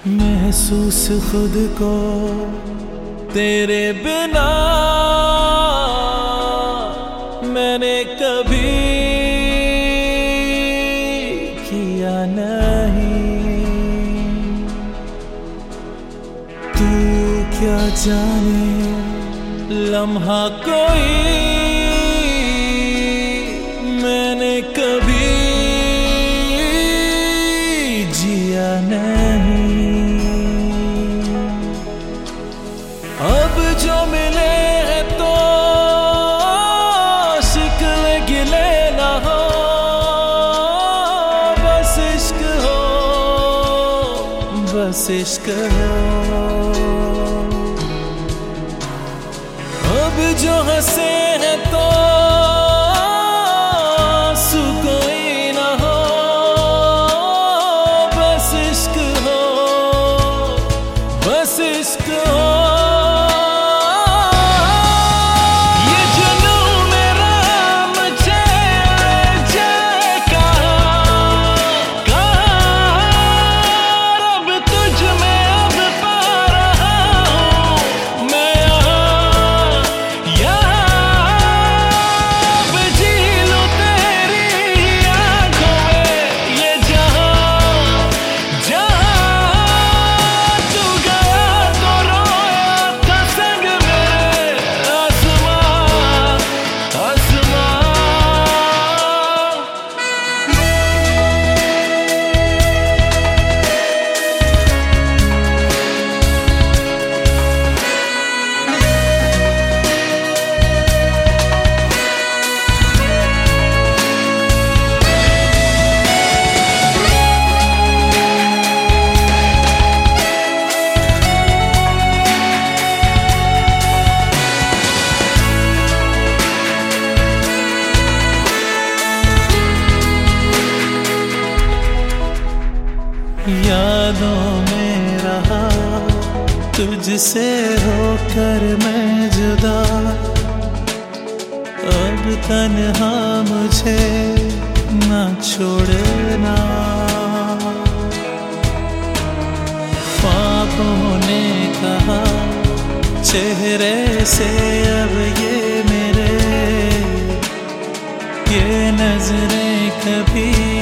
महसूस खुद को तेरे बिना मैंने कभी किया नहीं। तू क्या जाने लम्हा कोई मैंने कभी जिया नहीं। अब जो मिले हैं तो शिकवे गिले ना हो, बस इश्क हो, बस इश्क हो। अब जो हंसे हैं तो कोई ना हो, बस इश्क हो, बस इश्क हो। यादों में रहा तुझसे होकर मैं जुदा, अब तन्हा मुझे ना छोड़ना। ख्वाबों ने कहा चेहरे से अब ये मेरे, ये नजरें कभी